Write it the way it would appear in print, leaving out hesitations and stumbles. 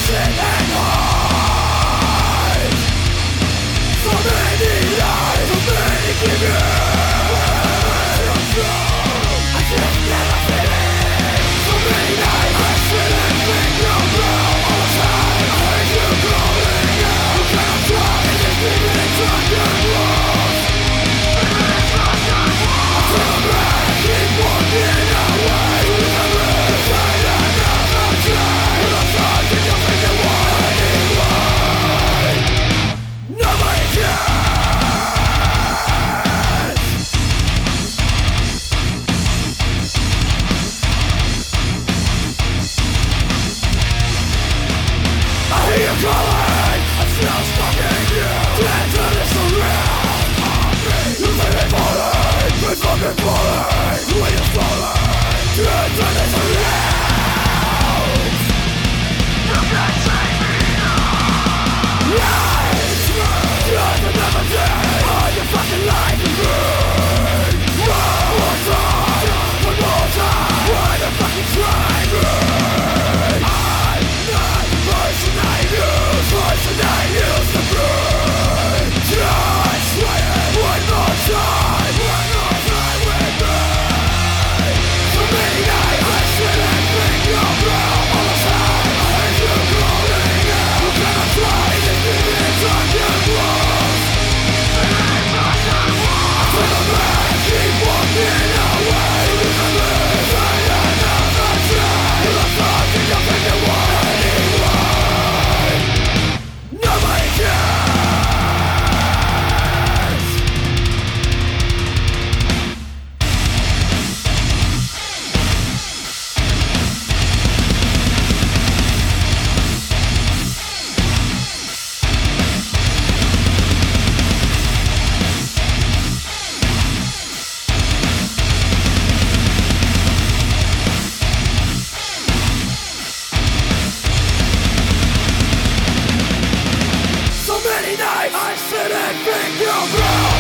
sit and hide. So many lies, so many give you. I just never fit in. So many nights I sit and think you're wrong all the time. I heard you calling out. You cannot try and just leave it on your walls. I turn back, keep walking away. You never find another try. When I'm talking, you think you want anyway. Nobody cares. I hear you calling, I'm still stalking you. Dead to this around. You say they're falling, they're fucking falling. When you're falling, dead to this around. You can't take me now. Lies, just another day. All your fucking life is burn. One more time, one more time. Why the fucking try me? I'm not the person I used to be. Just try it one more time with me. So many nights I sit and think you're wrong all the time. I heard you calling out. You cannot try to keep it on your walls. I turn back, keep walking away. You never find another try. You thought you could think you want anyway. Nobody cares. So many nights I sit and think you're wrong.